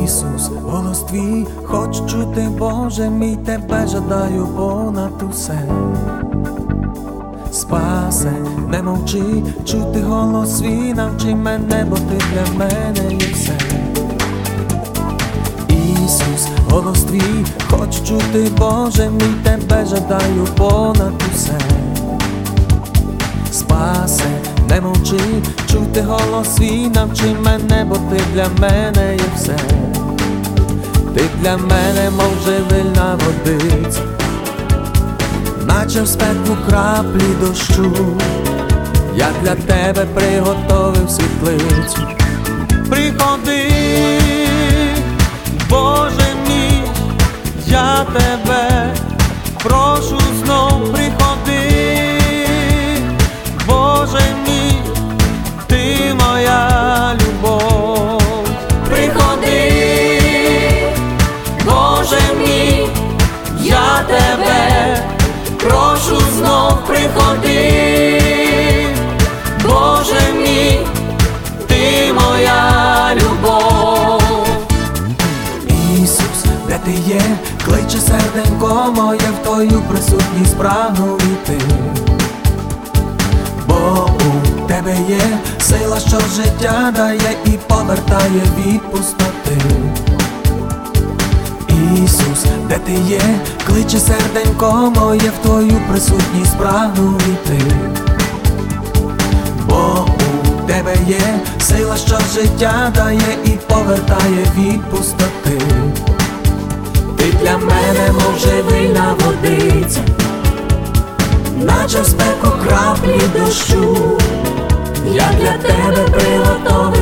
Ісус, голос твій, хочу чути, Боже мій, тебе жадаю понад усе. Спасе, не мовчи, чути голос свій, навчи мене, бо ти для мене є все. Ісус, голос твій, хочу чути, Боже мій, тебе жадаю понад усе. Спасе, не мовчи, чути голос свій, навчи мене, бо ти для мене є все. Ти для мене, мов живильна водиця, наче в спеку краплі дощу. Я для тебе приготовив світлицю. Приходи, Боже мій, я тебе прошу знов, приходи, Боже мій, ти моя любов. Приходи, Боже мій, я тебе прошу знов, приходи, Боже мій, ти моя любов. Ісус, де ти є, кличе серденько моє, в твою присутність прагну йти. Бо у тебе є сила, що життя дає і повертає від пустоти. Ісус, де ти є, кличе серденько моє, в твою присутність прагну йти. Бо у тебе є сила, що життя дає і повертає від пустоти. Ти для мене, мов живильна водиця, наче в спеку краплі дощу. Я для тебе приготовив